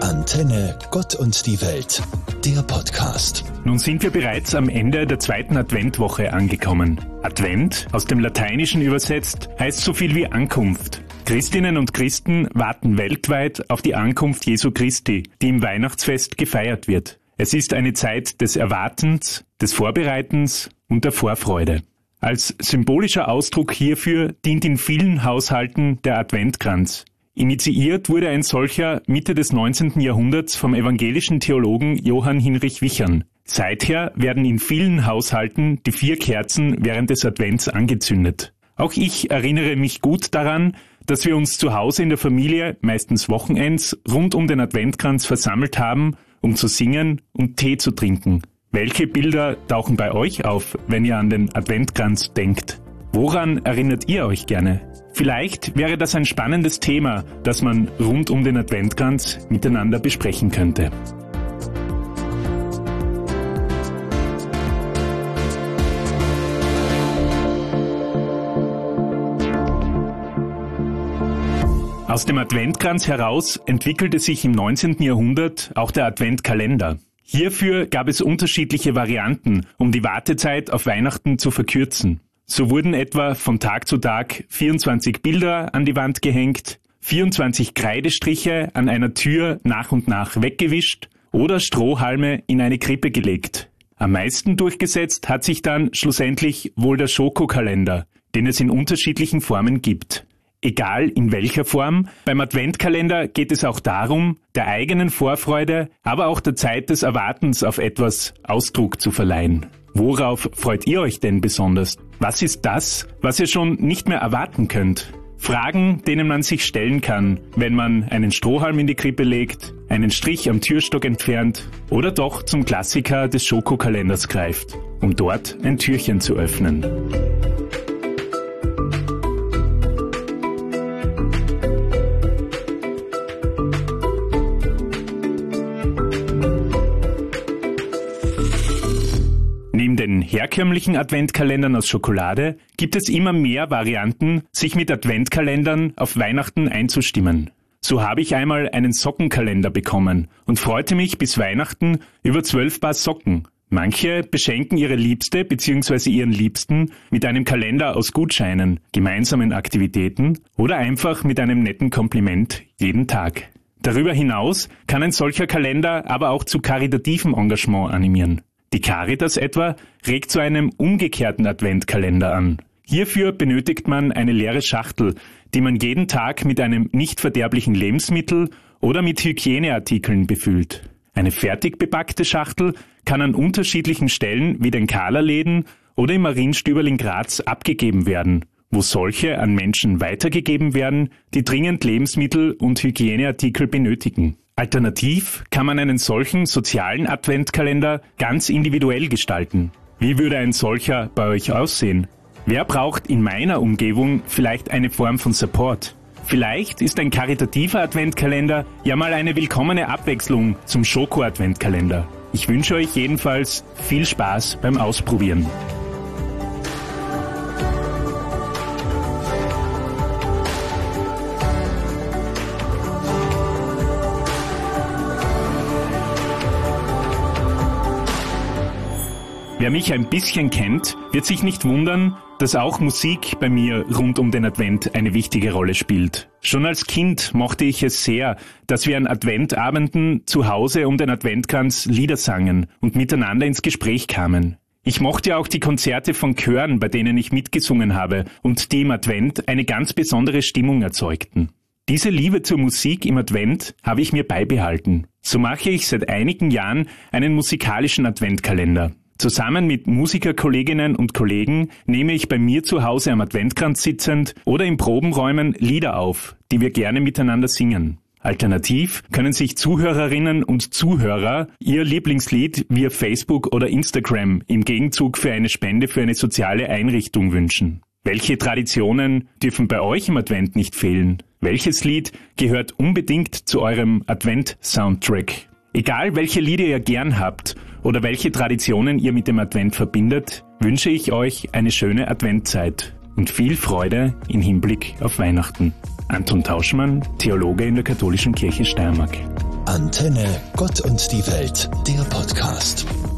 Antenne Gott und die Welt, der Podcast. Nun sind wir bereits am Ende der zweiten Adventwoche angekommen. Advent, aus dem Lateinischen übersetzt, heißt so viel wie Ankunft. Christinnen und Christen warten weltweit auf die Ankunft Jesu Christi, die im Weihnachtsfest gefeiert wird. Es ist eine Zeit des Erwartens, des Vorbereitens und der Vorfreude. Als symbolischer Ausdruck hierfür dient in vielen Haushalten der Adventkranz. Initiiert wurde ein solcher Mitte des 19. Jahrhunderts vom evangelischen Theologen Johann Hinrich Wichern. Seither werden in vielen Haushalten die 4 Kerzen während des Advents angezündet. Auch ich erinnere mich gut daran, dass wir uns zu Hause in der Familie, meistens wochenends, rund um den Adventkranz versammelt haben, um zu singen und Tee zu trinken. Welche Bilder tauchen bei euch auf, wenn ihr an den Adventkranz denkt? Woran erinnert ihr euch gerne? Vielleicht wäre das ein spannendes Thema, das man rund um den Adventkranz miteinander besprechen könnte. Aus dem Adventkranz heraus entwickelte sich im 19. Jahrhundert auch der Adventkalender. Hierfür gab es unterschiedliche Varianten, um die Wartezeit auf Weihnachten zu verkürzen. So wurden etwa von Tag zu Tag 24 Bilder an die Wand gehängt, 24 Kreidestriche an einer Tür nach und nach weggewischt oder Strohhalme in eine Krippe gelegt. Am meisten durchgesetzt hat sich dann schlussendlich wohl der Schokokalender, den es in unterschiedlichen Formen gibt. Egal in welcher Form, beim Adventkalender geht es auch darum, der eigenen Vorfreude, aber auch der Zeit des Erwartens auf etwas Ausdruck zu verleihen. Worauf freut ihr euch denn besonders? Was ist das, was ihr schon nicht mehr erwarten könnt? Fragen, denen man sich stellen kann, wenn man einen Strohhalm in die Krippe legt, einen Strich am Türstock entfernt oder doch zum Klassiker des Schokokalenders greift, um dort ein Türchen zu öffnen. Neben den herkömmlichen Adventkalendern aus Schokolade gibt es immer mehr Varianten, sich mit Adventkalendern auf Weihnachten einzustimmen. So habe ich einmal einen Sockenkalender bekommen und freute mich bis Weihnachten über 12 Paar Socken. Manche beschenken ihre Liebste bzw. ihren Liebsten mit einem Kalender aus Gutscheinen, gemeinsamen Aktivitäten oder einfach mit einem netten Kompliment jeden Tag. Darüber hinaus kann ein solcher Kalender aber auch zu karitativem Engagement animieren. Die Caritas etwa regt zu einem umgekehrten Adventkalender an. Hierfür benötigt man eine leere Schachtel, die man jeden Tag mit einem nicht verderblichen Lebensmittel oder mit Hygieneartikeln befüllt. Eine fertig bepackte Schachtel kann an unterschiedlichen Stellen wie den Kahlerläden oder im Marienstüberl in Graz abgegeben werden, wo solche an Menschen weitergegeben werden, die dringend Lebensmittel und Hygieneartikel benötigen. Alternativ kann man einen solchen sozialen Adventkalender ganz individuell gestalten. Wie würde ein solcher bei euch aussehen? Wer braucht in meiner Umgebung vielleicht eine Form von Support? Vielleicht ist ein karitativer Adventkalender ja mal eine willkommene Abwechslung zum Schoko-Adventkalender. Ich wünsche euch jedenfalls viel Spaß beim Ausprobieren. Wer mich ein bisschen kennt, wird sich nicht wundern, dass auch Musik bei mir rund um den Advent eine wichtige Rolle spielt. Schon als Kind mochte ich es sehr, dass wir an Adventabenden zu Hause um den Adventkranz Lieder sangen und miteinander ins Gespräch kamen. Ich mochte auch die Konzerte von Chören, bei denen ich mitgesungen habe und die im Advent eine ganz besondere Stimmung erzeugten. Diese Liebe zur Musik im Advent habe ich mir beibehalten. So mache ich seit einigen Jahren einen musikalischen Adventkalender. Zusammen mit Musikerkolleginnen und Kollegen nehme ich bei mir zu Hause am Adventkranz sitzend oder in Probenräumen Lieder auf, die wir gerne miteinander singen. Alternativ können sich Zuhörerinnen und Zuhörer ihr Lieblingslied via Facebook oder Instagram im Gegenzug für eine Spende für eine soziale Einrichtung wünschen. Welche Traditionen dürfen bei euch im Advent nicht fehlen? Welches Lied gehört unbedingt zu eurem Advent-Soundtrack? Egal, welche Lieder ihr gern habt oder welche Traditionen ihr mit dem Advent verbindet, wünsche ich euch eine schöne Adventzeit und viel Freude im Hinblick auf Weihnachten. Anton Tauschmann, Theologe in der Katholischen Kirche Steiermark. Antenne, Gott und die Welt, der Podcast.